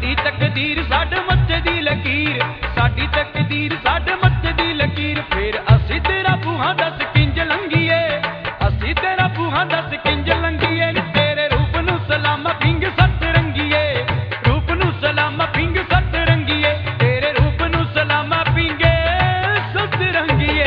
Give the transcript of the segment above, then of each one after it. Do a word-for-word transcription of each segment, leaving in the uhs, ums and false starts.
ਸਾਡੀ ਤਕਦੀਰ ਸਾਡੇ ਮੱਥੇ ਦੀ ਲਕੀਰ, ਸਾਡੀ ਤਕਦੀਰ ਸਾਡੇ ਮੱਥੇ ਦੀ ਲਕੀਰ। ਫੇਰ ਅਸੀਂ ਤੇਰਾ ਬੂਹਾ ਦੱਸ ਕਿੰਜ ਲੰਘੀਏ, ਅਸੀਂ ਤੇਰਾ ਬੂਹਾ ਦੱਸ ਕਿੰਜ ਲੰਘੀਏ ਨੀ ਤੇਰੇ ਰੂਪ ਨੂੰ ਸਲਾਮਾ ਪਿੰਗ ਸੱਤ ਰੰਗੀਏ, ਰੂਪ ਨੂੰ ਸਲਾਮਾ ਪਿੰਗ ਸੱਤ ਰੰਗੀਏ, ਤੇਰੇ ਰੂਪ ਨੂੰ ਸਲਾਮਾ ਪਿੰਗੇ ਸੱਤ ਰੰਗੀਏ।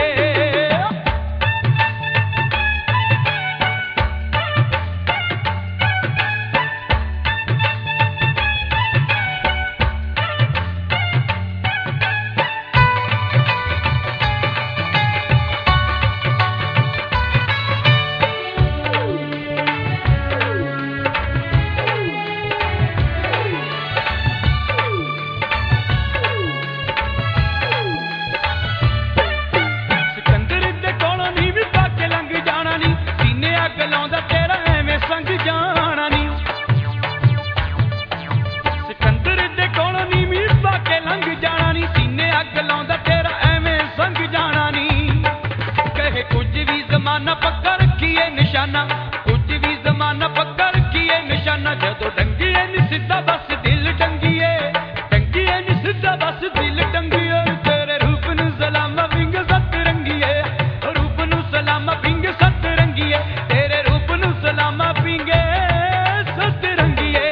ਜ਼ਮਾਨਾ ਪੱਕਾ ਰੱਖੀਏ ਨਿਸ਼ਾਨਾ, ਕੁਝ ਵੀ ਜ਼ਮਾਨਾ ਪੱਕਾ ਰੱਖੀਏ ਨਿਸ਼ਾਨਾ। ਜਦੋਂ ਡੰਗੀਏ ਨੀ ਸਿੱਧਾ ਬਸ ਦਿਲ ਟੰਗੀਏ, ਟੰਗੀਏ ਨੀ ਸਿੱਧਾ ਬਸ ਦਿਲ ਟੰਗੀਏ। ਤੇਰੇ ਰੂਪ ਨੂੰ ਸਲਾਮਾ ਪਿੰਗ ਸੱਤ ਰੰਗੀਏ, ਰੂਪ ਨੂੰ ਸਲਾਮਾ ਪਿੰਗ ਸੱਤ ਰੰਗੀਏ, ਤੇਰੇ ਰੂਪ ਨੂੰ ਸਲਾਮਾ ਪਿੰਗੇ ਸੱਤ ਰੰਗੀਏ।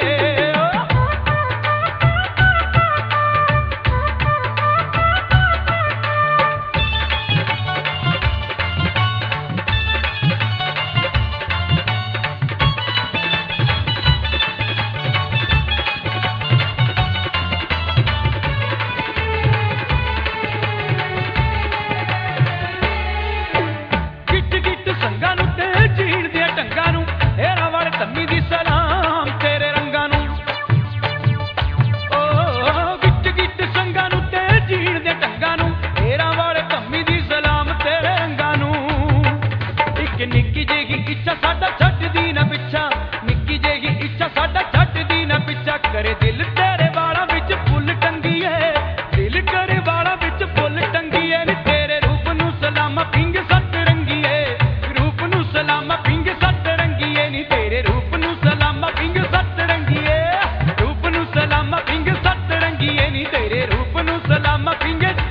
ਨਿੱਕੀ ਜਿਹੀ ਇੱਛਾ ਸਾਡਾ ਛੱਡਦੀ ਨਾ ਪਿੱਛਾ, ਨਿੱਕੀ ਜਿਹੀ ਇੱਛਾ ਸਾਡਾ ਛੱਡਦੀ ਨਾ ਪਿੱਛਾ। ਕਰੇ ਦਿਲ ਤੇਰੇ ਵਾਲਾਂ ਵਿੱਚ ਫੁੱਲ ਟੰਗੀਏ, ਦਿਲ ਕਰੇ ਵਾਲਾਂ ਵਿੱਚ ਫੁੱਲ ਟੰਗੀਏ ਨੀ ਤੇਰੇ ਰੂਪ ਨੂੰ ਸਲਾਮਾ ਪਿੰਗ ਸੱਤ ਰੰਗੀਏ, ਰੂਪ ਨੂੰ ਸਲਾਮਾ ਪਿੰਗ ਸੱਤ ਰੰਗੀਏ ਨੀ ਤੇਰੇ ਰੂਪ ਨੂੰ ਸਲਾਮਾ ਪਿੰਗ ਸੱਤ ਰੰਗੀਏ, ਰੂਪ ਨੂੰ ਸਲਾਮਾ ਪਿੰਗ ਸੱਤ ਰੰਗੀਏ ਨੀ ਤੇਰੇ ਰੂਪ ਨੂੰ ਸਲਾਮਾ ਪਿੰਗ